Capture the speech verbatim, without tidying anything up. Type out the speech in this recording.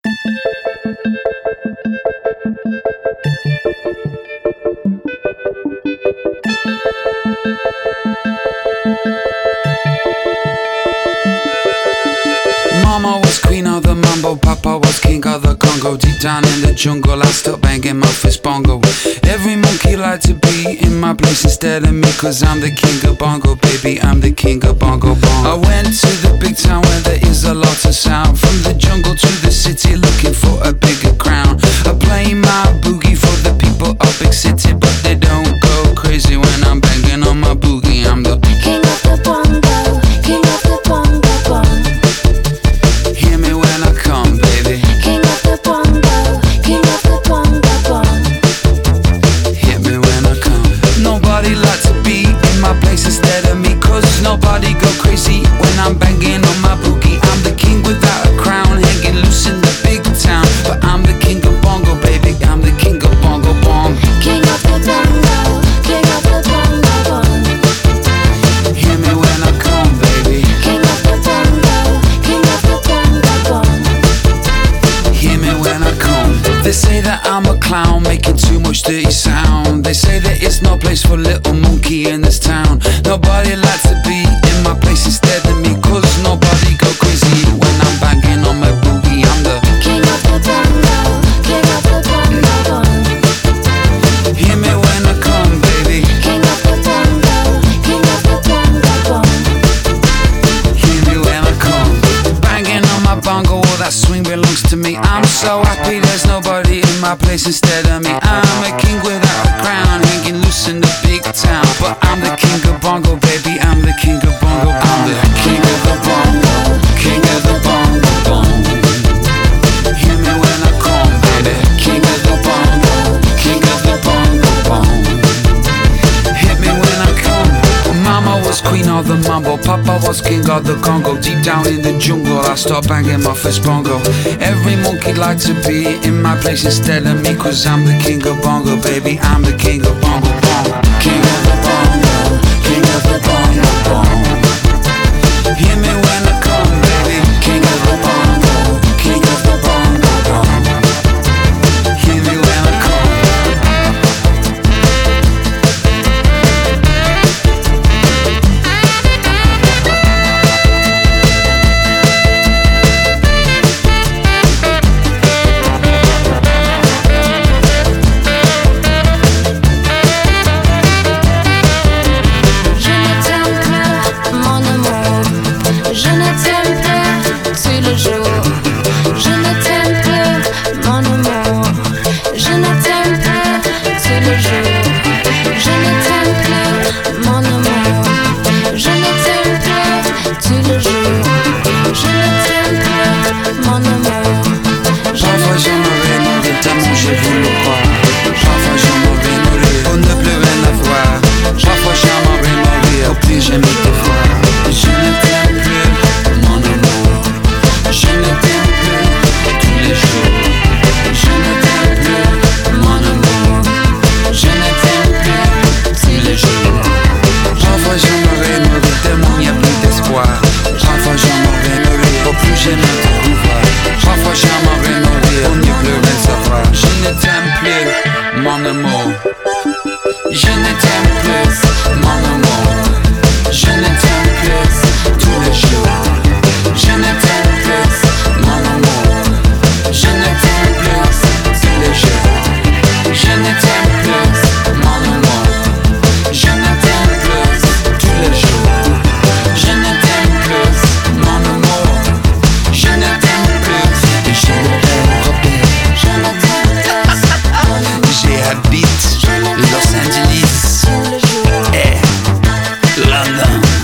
Mama was queen of the mambo, Papa was king of the Congo. Deep down in the jungle, I stopped banging my fist bongo. Every monkey liked to be in my place instead of me, cause I'm the king of bongo, baby, I'm the king of bongo bongo. I went to the big town where there is a lot of sound. From the jungle to the city, looking for a bigger crown. I play my boogie for the people of big city, but they don't go crazy when I'm banging on my boogie. I'm the king of the bongo, king of the bongo bongo. Hear me when I come, baby. King of the bongo, king of the bongo bongo. Hit me when I come. Nobody likes to be in my place instead of me, cause nobody go crazy when I'm banging on my boogie. I'm the king without a crown, hanging loose in the big town, but I'm the king of bongo, baby, I'm the king of bongo bong. King of the bongo, king of the bongo bongo. Hear me when I come, baby. King of the bongo, king of the bongo bongo. Hear me when I come. They say that I'm a clown, making too much dirty sound. They say there is no place for little monkey in this town. Nobody likes to be in my place instead of me, cause nobody go crazy when I'm banging on my boogie. I'm the king of the bongo, king of the bongo bongo. Hear me when I come, baby. King of the bongo, king of the bongo bongo. Hear me when I come. Banging on my bongo, all that swing belongs to me. I'm so happy there's nobody in my place instead of me. I'm a king without a crown, hanging loose in the big town, but I'm the king of bongo, baby, I'm the king of bongo. I'm the king of the bongo, king of the bongo bongo. Hear me when I come, baby. King of the bongo, king of the bongo bongo. Hit me when I come. Mama was queen of the mambo, Papa was king of the Congo. Deep down in the jungle, I start banging my fist bongo. Every monkey likes to be in my place instead of me, cause I'm the king of bongo, baby, I'm the king of bongo bongo. King of the bongo, king of the bongo bongo. Hear me when I come, baby. King of the bongo, king of the bongo bongo. Hear me when I come. Mon amour, je ne t'aime plus, mon amour, je ne t'aime plus tous les jours. Je ne t'aime plus, mon amour, je ne t'aime plus tous les jours. Je ne t'aime plus, mon amour, je ne t'aime plus tous les jours. Je ne t'aime plus, mon amour, je ne t'aime plus, je ne t'aime plus, je ne t'aime plus. J'habite Los Angeles, eh, London.